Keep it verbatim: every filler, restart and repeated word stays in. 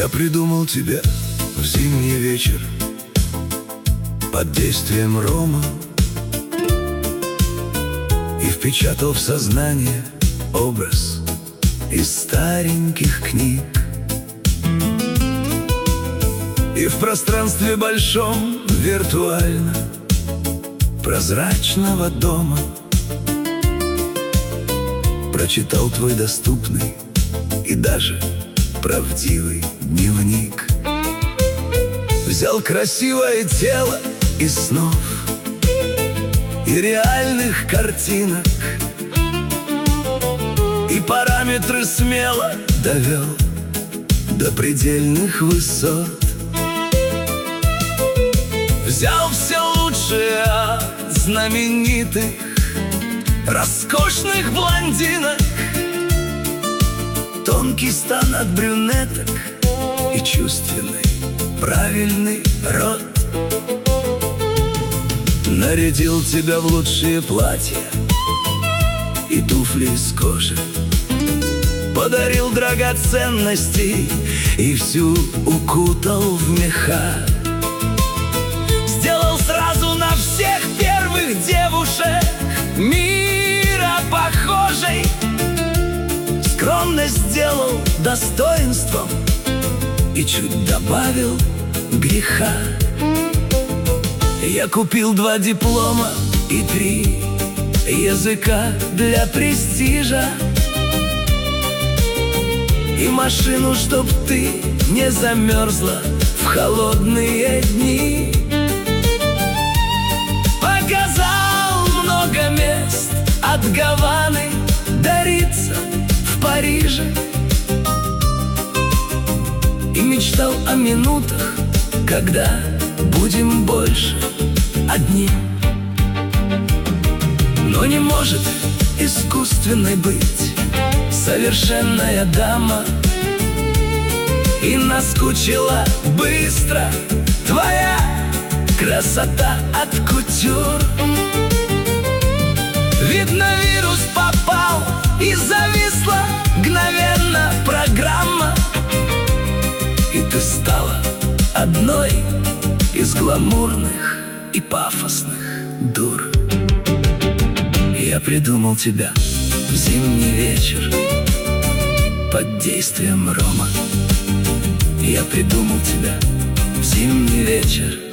Я придумал тебя в зимний вечер под действием рома и впечатал в сознание образ из стареньких книг. И в пространстве большом виртуально прозрачного дома прочитал твой доступный и даже правдивый дневник. Взял красивое тело из снов и реальных картинок и параметры смело довел до предельных высот. Взял все лучшее от знаменитых роскошных блондинок, тонкий стан от брюнеток и чувственный правильный рот. Нарядил тебя в лучшие платья и туфли из кожи, подарил драгоценности и всю укутал в меха. Сделал сразу на всех первых девушек мира похожей, скромность сделал достоинством и чуть добавил греха. Я купил два диплома и три языка для престижа и машину, чтоб ты не замерзла в холодные дни. Показал много мест от Гаваны до Рица в Париже и мечтал о минутах, когда будем больше одни. Но не может искусственной быть совершенная дама, и наскучила быстро твоя красота от кутюр. Видно, вирус попал и зависла мгновенно программа, и ты стала одной из гламурных и пафосных дур. Я придумал тебя в зимний вечер под действием рома. Я придумал тебя в зимний вечер